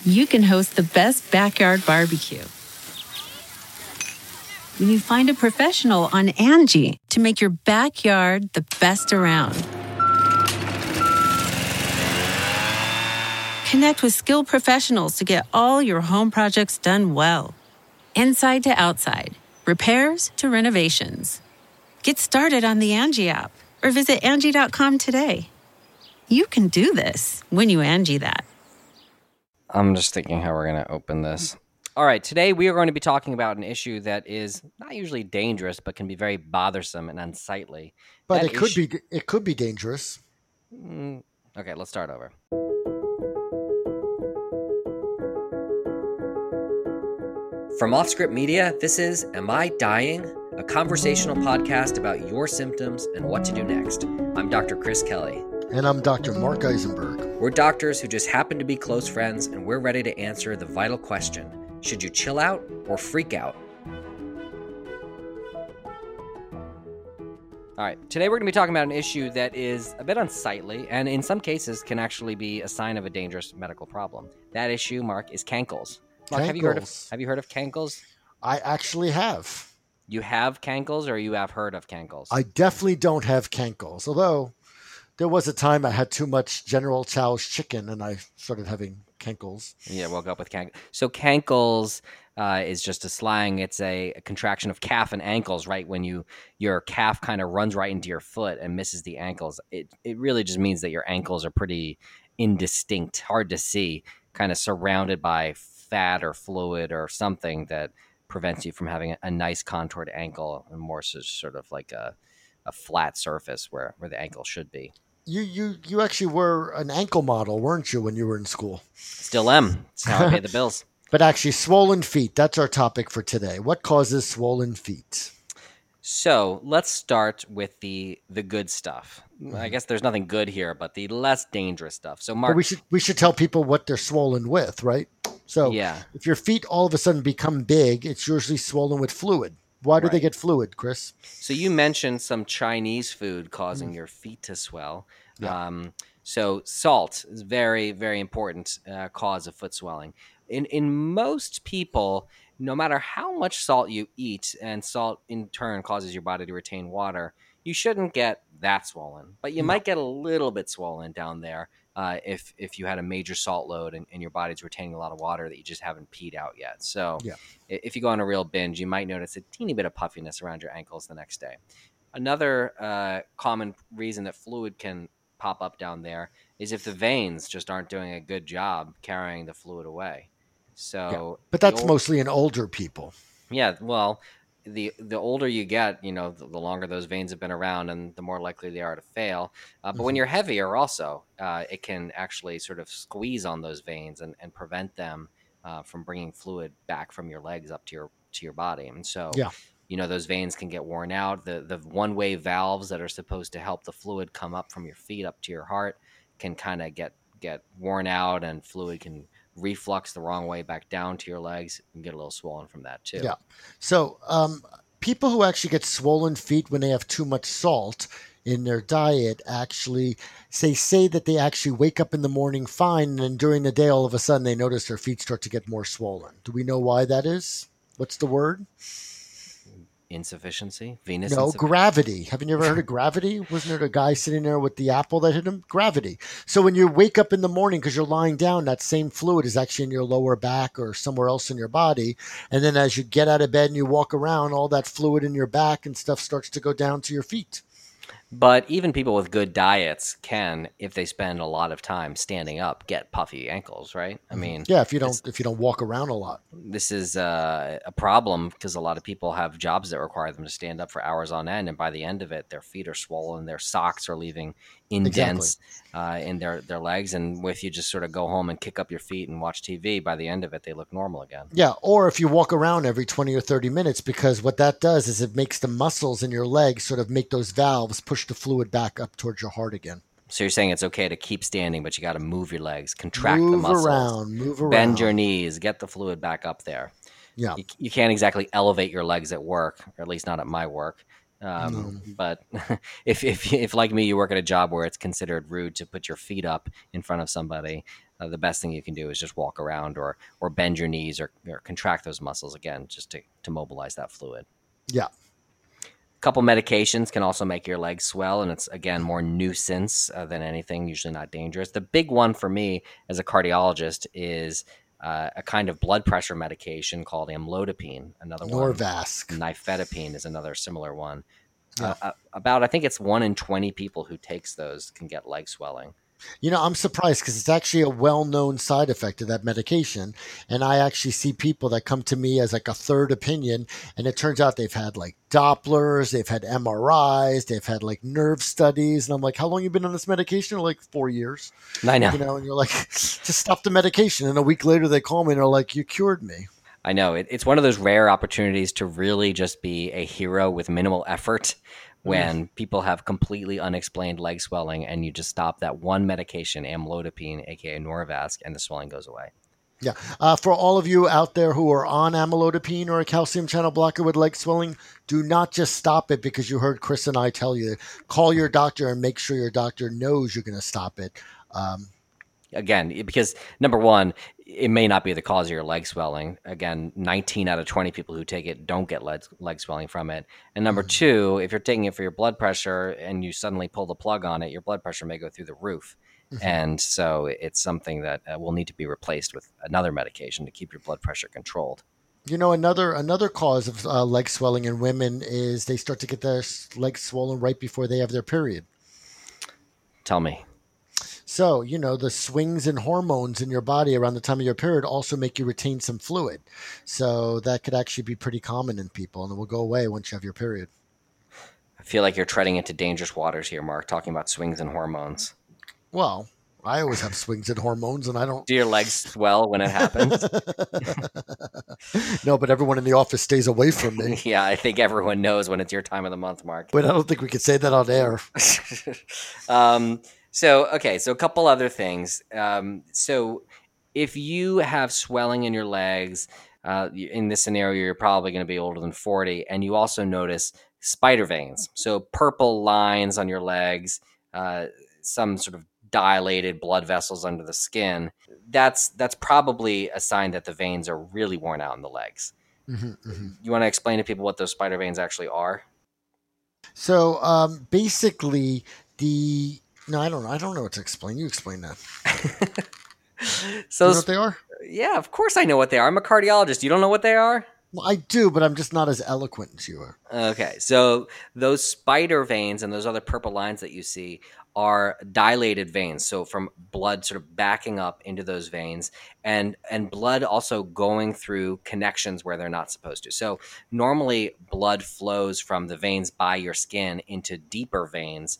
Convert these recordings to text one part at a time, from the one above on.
you can host the best backyard barbecue. When you find a professional on Angie to make your backyard the best around. Connect with skilled professionals to get all your home projects done well. Inside to outside, repairs to renovations. Get started on the Angie app or visit Angie.com today. You can do this when you Angie that. I'm just thinking how we're going to open this. All right, today we are going to be talking about an issue that is not usually dangerous, but can be very bothersome and unsightly. But it could be dangerous. Okay, let's start over. From Offscript Media, this is Am I Dying? A conversational podcast about your symptoms and what to do next. I'm Dr. Chris Kelly. And I'm Dr. Mark Eisenberg. We're doctors who just happen to be close friends, and we're ready to answer the vital question: should you chill out or freak out? All right, today we're going to be talking about an issue that is a bit unsightly and in some cases can actually be a sign of a dangerous medical problem. That issue, Mark, is cankles. Mark, have you heard of cankles? I actually have. You have cankles, or you have heard of cankles? I definitely don't have cankles, although there was a time I had too much General Tso's chicken and I started having cankles. Yeah, woke up with cankles. So cankles is just a slang. It's a contraction of calf and ankles, right? When your calf kind of runs right into your foot and misses the ankles. It really just means that your ankles are pretty indistinct, hard to see, kind of surrounded by fat or fluid or something that prevents you from having a nice contoured ankle, and more so sort of like a flat surface where the ankle should be. You actually were an ankle model, weren't you, when you were in school? Still am. That's how I pay the bills. But actually, swollen feet, that's our topic for today. What causes swollen feet? So let's start with the good stuff. I guess there's nothing good here, but the less dangerous stuff. So Mark, but we should tell people what they're swollen with, right? So yeah. If your feet all of a sudden become big, it's usually swollen with fluid. Why do they get fluid, Chris? So you mentioned some Chinese food causing your feet to swell. Yeah. So salt is very, very important cause of foot swelling. In most people, no matter how much salt you eat, and salt in turn causes your body to retain water, you shouldn't get that swollen. But you might get a little bit swollen down there if you had a major salt load and your body's retaining a lot of water that you just haven't peed out yet. So if you go on a real binge, you might notice a teeny bit of puffiness around your ankles the next day. Another common reason that fluid can pop up down there is if the veins just aren't doing a good job carrying the fluid away. So, but that's mostly in older people. Yeah, well, the older you get, the longer those veins have been around, and the more likely they are to fail. But when you're heavier, also, it can actually sort of squeeze on those veins and prevent them from bringing fluid back from your legs up to your body. And so, those veins can get worn out. The one-way valves that are supposed to help the fluid come up from your feet up to your heart can kind of get worn out, and fluid can reflux the wrong way back down to your legs and get a little swollen from that too. Yeah. So people who actually get swollen feet when they have too much salt in their diet actually say that they actually wake up in the morning fine, and then during the day all of a sudden they notice their feet start to get more swollen. Do we know why that is? What's the word? Insufficiency? Venous? No, gravity. Haven't you ever heard of gravity? Wasn't there the guy sitting there with the apple that hit him? Gravity. So when you wake up in the morning because you're lying down, that same fluid is actually in your lower back or somewhere else in your body. And then as you get out of bed and you walk around, all that fluid in your back and stuff starts to go down to your feet. But even people with good diets can, if they spend a lot of time standing up, get puffy ankles, right? I mean, if you don't walk around a lot. This is a problem because a lot of people have jobs that require them to stand up for hours on end, and by the end of it, their feet are swollen, their socks are leaving indents in their legs, and if you just sort of go home and kick up your feet and watch TV, by the end of it, they look normal again. Yeah, or if you walk around every 20 or 30 minutes, because what that does is it makes the muscles in your legs sort of make those valves push the fluid back up towards your heart again. So you're saying it's okay to keep standing, but you got to move your legs, contract the muscles, move around, bend your knees, get the fluid back up there. Yeah, you can't exactly elevate your legs at work, or at least not at my work. But if like me, you work at a job where it's considered rude to put your feet up in front of somebody, the best thing you can do is just walk around or bend your knees or contract those muscles again, just to mobilize that fluid. Yeah. A couple medications can also make your legs swell, and it's, again, more nuisance than anything, usually not dangerous. The big one for me as a cardiologist is a kind of blood pressure medication called amlodipine. Another Norvasc. one, nifedipine, is another similar one. Yeah. I think it's 1 in 20 people who takes those can get leg swelling. I'm surprised because it's actually a well-known side effect of that medication. And I actually see people that come to me as like a third opinion. And it turns out they've had like Dopplers, they've had MRIs, they've had like nerve studies. And I'm like, how long you been on this medication? They're like 4 years. I know. And you're like, just stop the medication. And a week later they call me and they're like, you cured me. I know. It's one of those rare opportunities to really just be a hero with minimal effort when people have completely unexplained leg swelling and you just stop that one medication, amlodipine, aka Norvasc, and the swelling goes away. Yeah. For all of you out there who are on amlodipine or a calcium channel blocker with leg swelling, do not just stop it because you heard Chris and I tell you. Call your doctor and make sure your doctor knows you're going to stop it. Again, because number one, it may not be the cause of your leg swelling. Again, 19 out of 20 people who take it don't get leg swelling from it. And number two, if you're taking it for your blood pressure and you suddenly pull the plug on it, your blood pressure may go through the roof. And so it's something that will need to be replaced with another medication to keep your blood pressure controlled. Another cause of leg swelling in women is they start to get their legs swollen right before they have their period. Tell me. So, the swings in hormones in your body around the time of your period also make you retain some fluid. So that could actually be pretty common in people, and it will go away once you have your period. I feel like you're treading into dangerous waters here, Mark, talking about swings in hormones. Well, I always have swings in hormones, and I don't... Do your legs swell when it happens? No, but everyone in the office stays away from me. Yeah, I think everyone knows when it's your time of the month, Mark. But I don't think we could say that on air. So a couple other things. So if you have swelling in your legs, in this scenario, you're probably going to be older than 40, and you also notice spider veins. So purple lines on your legs, some sort of dilated blood vessels under the skin. That's probably a sign that the veins are really worn out in the legs. You want to explain to people what those spider veins actually are? So basically No, I don't know. I don't know what to explain. You explain that. So, you know what they are? Yeah, of course I know what they are. I'm a cardiologist. You don't know what they are? Well, I do, but I'm just not as eloquent as you are. Okay, so those spider veins and those other purple lines that you see are dilated veins. So from blood sort of backing up into those veins and blood also going through connections where they're not supposed to. So normally blood flows from the veins by your skin into deeper veins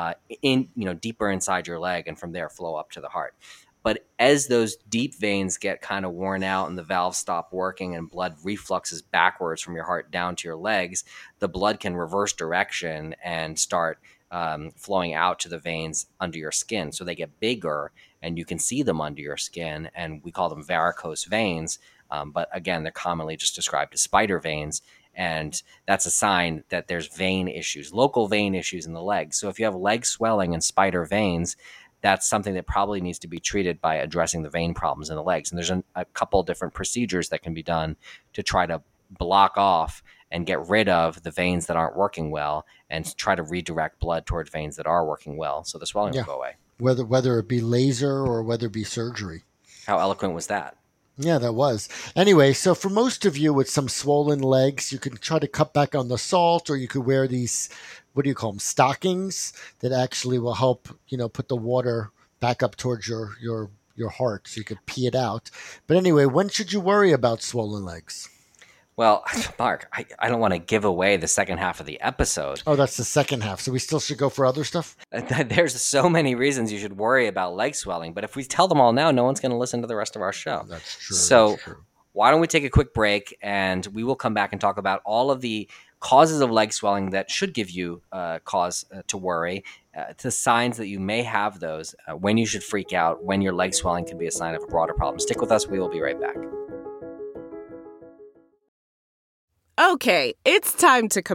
deeper inside your leg, and from there flow up to the heart. But as those deep veins get kind of worn out and the valves stop working and blood refluxes backwards from your heart down to your legs, the blood can reverse direction and start flowing out to the veins under your skin. So they get bigger and you can see them under your skin, and we call them varicose veins. But again, they're commonly just described as spider veins. And that's a sign that there's vein issues, local vein issues in the legs. So if you have leg swelling and spider veins, that's something that probably needs to be treated by addressing the vein problems in the legs. And there's a couple different procedures that can be done to try to block off and get rid of the veins that aren't working well and try to redirect blood towards veins that are working well, so the swelling will go away. Whether it be laser or whether it be surgery. How eloquent was that? Yeah, that was. Anyway, so for most of you with some swollen legs, you can try to cut back on the salt, or you could wear these, what do you call them, stockings that actually will help, put the water back up towards your heart so you could pee it out. But anyway, when should you worry about swollen legs? Well, Mark, I don't want to give away the second half of the episode. Oh, that's the second half. So we still should go for other stuff? There's so many reasons you should worry about leg swelling, but if we tell them all now, no one's going to listen to the rest of our show. That's true. So that's true. Why don't we take a quick break, and we will come back and talk about all of the causes of leg swelling that should give you cause to worry, the signs that you may have those, when you should freak out, when your leg swelling can be a sign of a broader problem. Stick with us. We will be right back. Okay, it's time to commit.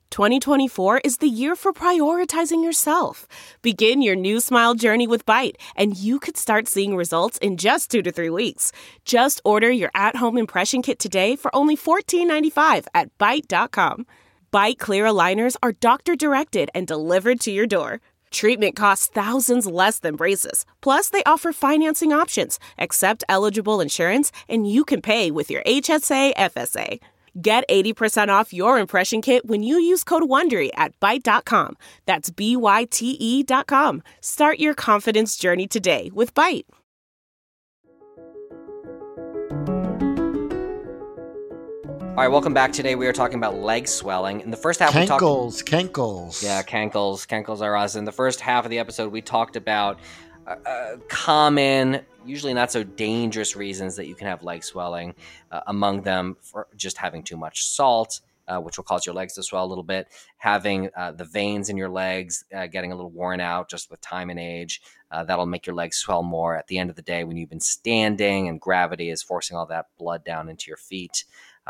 2024 is the year for prioritizing yourself. Begin your new smile journey with Byte, and you could start seeing results in just 2 to 3 weeks. Just order your at-home impression kit today for only $14.95 at Byte.com. Byte Clear aligners are doctor-directed and delivered to your door. Treatment costs thousands less than braces. Plus, they offer financing options, accept eligible insurance, and you can pay with your HSA FSA. Get 80% off your impression kit when you use code WONDERY at Byte.com. That's BYTE.com. Start your confidence journey today with Byte. All right, welcome back. Today we are talking about leg swelling. In the first half, we talked... Cankles. Yeah, cankles. Cankles are us. In the first half of the episode, we talked about common, usually not so dangerous reasons that you can have leg swelling. Among them, for just having too much salt, which will cause your legs to swell a little bit. Having the veins in your legs getting a little worn out just with time and age. That'll make your legs swell more at the end of the day when you've been standing and gravity is forcing all that blood down into your feet.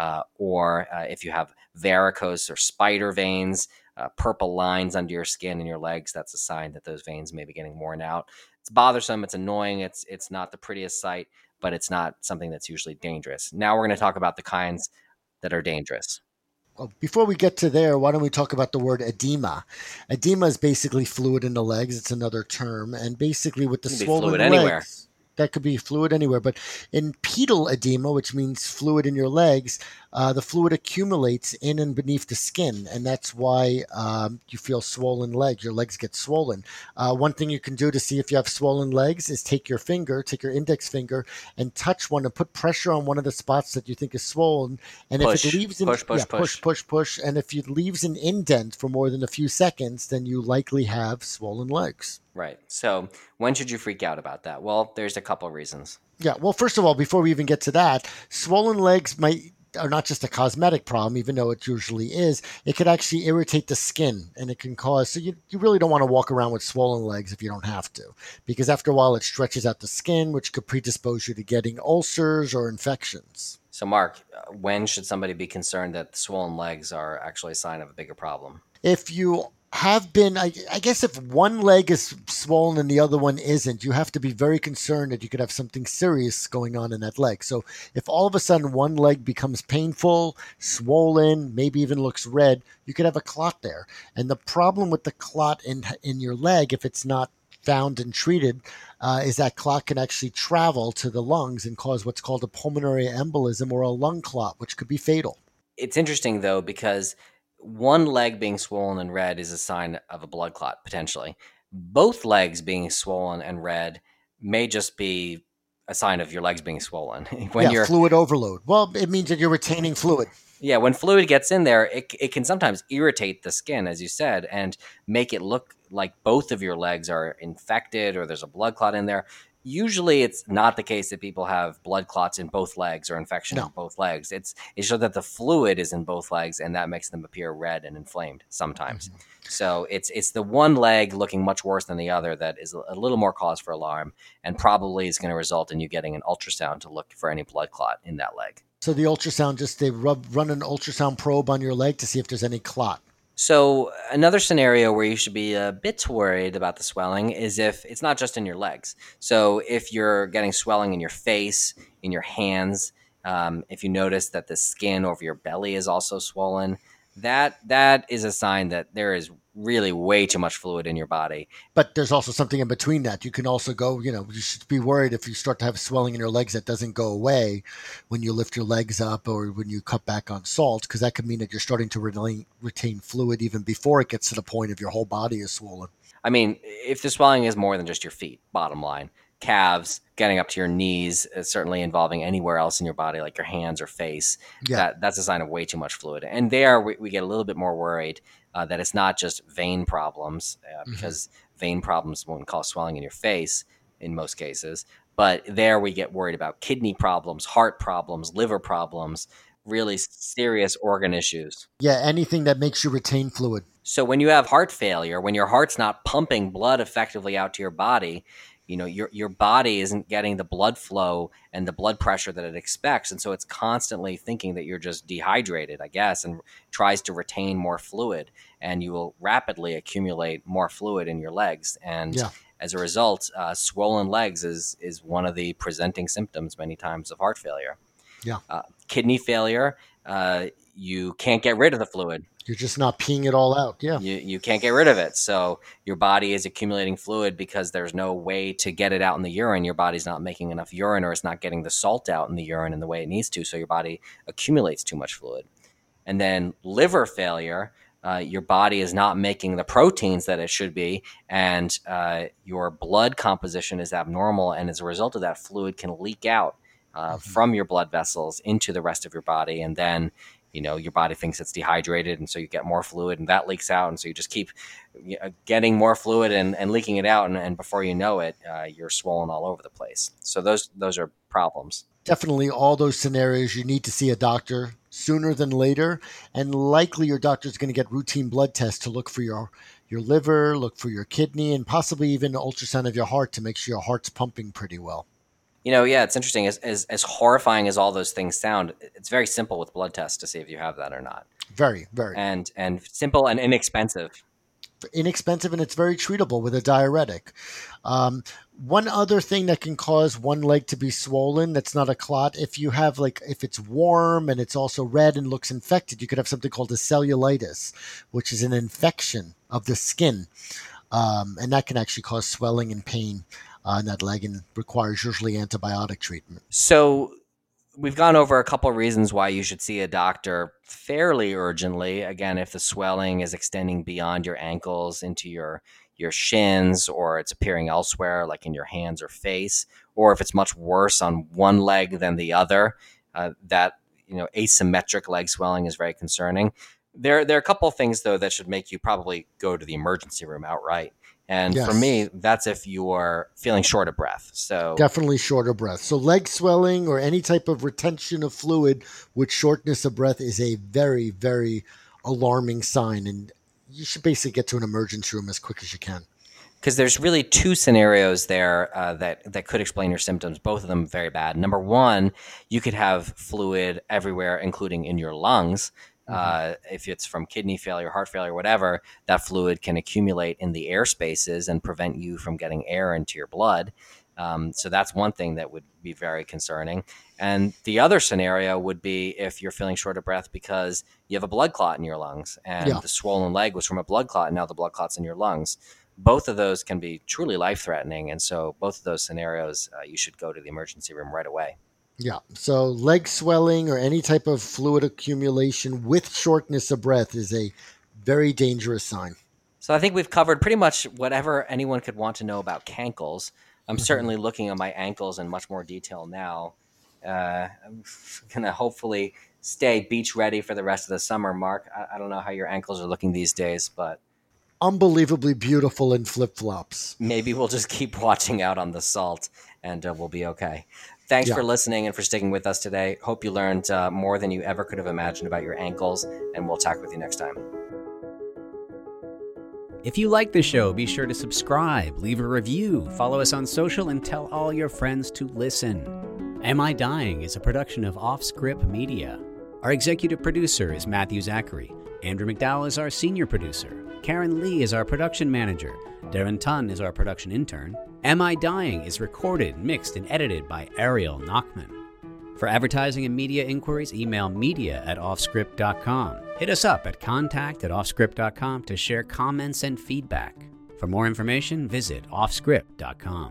Or if you have varicose or spider veins, purple lines under your skin and your legs, that's a sign that those veins may be getting worn out. It's bothersome. It's annoying. It's not the prettiest sight, but it's not something that's usually dangerous. Now we're going to talk about the kinds that are dangerous. Well, before we get to there, why don't we talk about the word edema? Edema is basically fluid in the legs. It's another term. And basically with the swollen legs, anywhere. That could be fluid anywhere. But in pedal edema, which means fluid in your legs, the fluid accumulates in and beneath the skin. And that's why you feel swollen legs. Your legs get swollen. One thing you can do to see if you have swollen legs is take your index finger, and touch one and put pressure on one of the spots that you think is swollen. And Push, if it leaves push. And if it leaves an indent for more than a few seconds, then you likely have swollen legs. Right. So when should you freak out about that? Well, there's a couple of reasons. Yeah. Well, first of all, before we even get to that, swollen legs are not just a cosmetic problem, even though it usually is. It could actually irritate the skin, and it can cause, so you really don't want to walk around with swollen legs if you don't have to, because after a while it stretches out the skin, which could predispose you to getting ulcers or infections. So Mark, when should somebody be concerned that swollen legs are actually a sign of a bigger problem? If you have been, I guess if one leg is swollen and the other one isn't, you have to be very concerned that you could have something serious going on in that leg. So if all of a sudden one leg becomes painful, swollen, maybe even looks red, you could have a clot there. And the problem with the clot in your leg, if it's not found and treated, is that clot can actually travel to the lungs and cause what's called a pulmonary embolism or a lung clot, which could be fatal. It's interesting, though, because one leg being swollen and red is a sign of a blood clot, potentially. Both legs being swollen and red may just be a sign of your legs being swollen. Fluid overload. Well, it means that you're retaining fluid. Yeah, when fluid gets in there, it can sometimes irritate the skin, as you said, and make it look like both of your legs are infected or there's a blood clot in there. Usually it's not the case that people have blood clots in both legs or infection in both legs. It's so that the fluid is in both legs, and that makes them appear red and inflamed sometimes. Mm-hmm. So it's the one leg looking much worse than the other that is a little more cause for alarm, and probably is going to result in you getting an ultrasound to look for any blood clot in that leg. So the ultrasound, they run an ultrasound probe on your leg to see if there's any clot. So another scenario where you should be a bit worried about the swelling is if it's not just in your legs. So if you're getting swelling in your face, in your hands, if you notice that the skin over your belly is also swollen, that is a sign that there is really way too much fluid in your body. But there's also something in between that. You can also go, you should be worried if you start to have swelling in your legs that doesn't go away when you lift your legs up or when you cut back on salt, because that could mean that you're starting to retain fluid even before it gets to the point of your whole body is swollen. I mean, if the swelling is more than just your feet, bottom line, calves, getting up to your knees, certainly involving anywhere else in your body, like your hands or face, that's a sign of way too much fluid. And there we get a little bit more worried that it's not just vein problems, because vein problems won't cause swelling in your face in most cases. But there we get worried about kidney problems, heart problems, liver problems, really serious organ issues. Yeah, anything that makes you retain fluid. So when you have heart failure, when your heart's not pumping blood effectively out to your body, your body isn't getting the blood flow and the blood pressure that it expects. And so it's constantly thinking that you're just dehydrated, I guess, and tries to retain more fluid, and you will rapidly accumulate more fluid in your legs. And as a result, swollen legs is one of the presenting symptoms many times of heart failure. Kidney failure, you can't get rid of the fluid. You're just not peeing it all out. Yeah. You can't get rid of it. So your body is accumulating fluid because there's no way to get it out in the urine. Your body's not making enough urine, or it's not getting the salt out in the urine in the way it needs to. So your body accumulates too much fluid. And then liver failure, your body is not making the proteins that it should be, and your blood composition is abnormal. And as a result of that, fluid can leak out from your blood vessels into the rest of your body. And then your body thinks it's dehydrated, and so you get more fluid, and that leaks out, and so you just keep getting more fluid and leaking it out, and before you know it, you're swollen all over the place. So those are problems. Definitely all those scenarios, you need to see a doctor sooner than later, and likely your doctor is going to get routine blood tests to look for your liver, look for your kidney, and possibly even an ultrasound of your heart to make sure your heart's pumping pretty well. It's interesting. As horrifying as all those things sound, it's very simple with blood tests to see if you have that or not. Very, very. And simple and inexpensive. Inexpensive, and it's very treatable with a diuretic. One other thing that can cause one leg to be swollen, that's not a clot, if it's warm and it's also red and looks infected, you could have something called a cellulitis, which is an infection of the skin. And that can actually cause swelling and pain in that leg, and requires usually antibiotic treatment. So we've gone over a couple of reasons why you should see a doctor fairly urgently. Again, if the swelling is extending beyond your ankles into your shins, or it's appearing elsewhere, like in your hands or face, or if it's much worse on one leg than the other, that asymmetric leg swelling is very concerning. There are a couple of things, though, that should make you probably go to the emergency room outright. And for me, that's if you are feeling short of breath. So definitely short of breath. So leg swelling or any type of retention of fluid with shortness of breath is a very, very alarming sign. And you should basically get to an emergency room as quick as you can. Because there's really two scenarios there that could explain your symptoms, both of them very bad. Number one, you could have fluid everywhere, including in your lungs. If it's from kidney failure, heart failure, whatever, that fluid can accumulate in the air spaces and prevent you from getting air into your blood. So that's one thing that would be very concerning. And the other scenario would be if you're feeling short of breath because you have a blood clot in your lungs, and the swollen leg was from a blood clot, and now the blood clot's in your lungs. Both of those can be truly life-threatening. And so both of those scenarios, you should go to the emergency room right away. Yeah. So leg swelling or any type of fluid accumulation with shortness of breath is a very dangerous sign. So I think we've covered pretty much whatever anyone could want to know about cankles. I'm certainly looking at my ankles in much more detail now. I'm going to hopefully stay beach ready for the rest of the summer, Mark. I don't know how your ankles are looking these days, but unbelievably beautiful in flip-flops. Maybe we'll just keep watching out on the salt, and we'll be okay. Thanks for listening and for sticking with us today. Hope you learned more than you ever could have imagined about your ankles, and we'll talk with you next time. If you like the show, be sure to subscribe, leave a review, follow us on social, and tell all your friends to listen. Am I Dying is a production of Offscript Media. Our executive producer is Matthew Zachary. Andrew McDowell is our senior producer. Karen Lee is our production manager. Darren Tunn is our production intern. Am I Dying is recorded, mixed, and edited by Ariel Nachman. For advertising and media inquiries, email media@offscript.com. Hit us up at contact@offscript.com to share comments and feedback. For more information, visit offscript.com.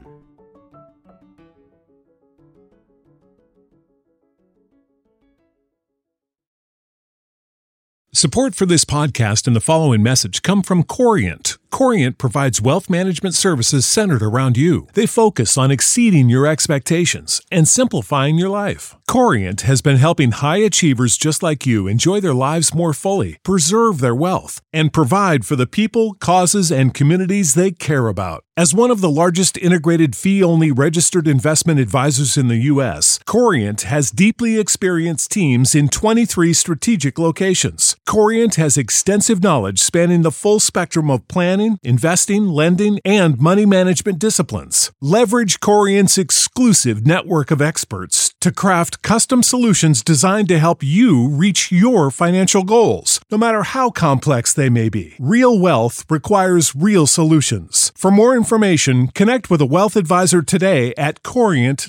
Support for this podcast and the following message come from Corient. Corient provides wealth management services centered around you. They focus on exceeding your expectations and simplifying your life. Corient has been helping high achievers just like you enjoy their lives more fully, preserve their wealth, and provide for the people, causes, and communities they care about. As one of the largest integrated fee-only registered investment advisors in the U.S., Corient has deeply experienced teams in 23 strategic locations. Corient has extensive knowledge spanning the full spectrum of plan planning, investing, lending, and money management disciplines. Leverage Corient's exclusive network of experts to craft custom solutions designed to help you reach your financial goals, no matter how complex they may be. Real wealth requires real solutions. For more information, connect with a wealth advisor today at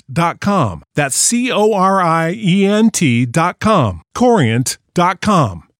Corient.com. That's Corient.com. Corient.com.